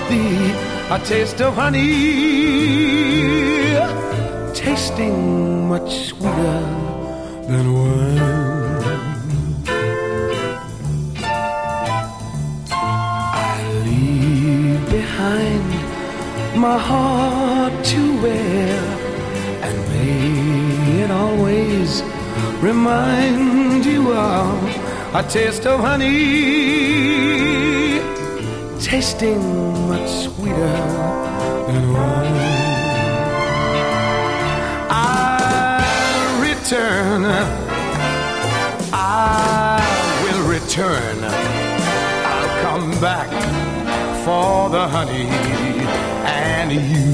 thee a taste of honey, tasting much sweeter than wine. I leave behind my heart to wear, and may it always remind you of a taste of honey, tasting much sweeter than wine. I'll return, I will return, I'll come back for the honey and you.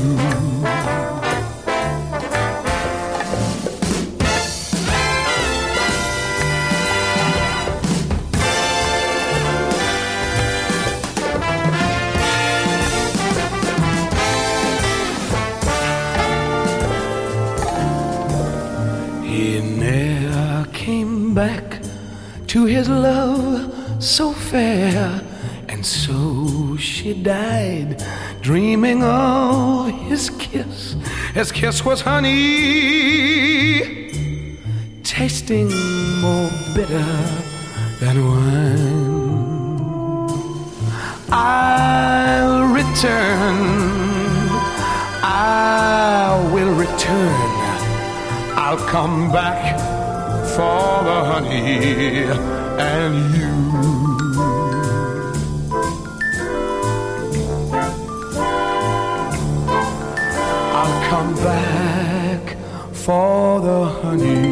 He never came back to his love so fair, and so she died, dreaming of his kiss. His kiss was honey, tasting more bitter than wine. I'll return, I will return, I'll come back for the honey and you. I'll come back for the honey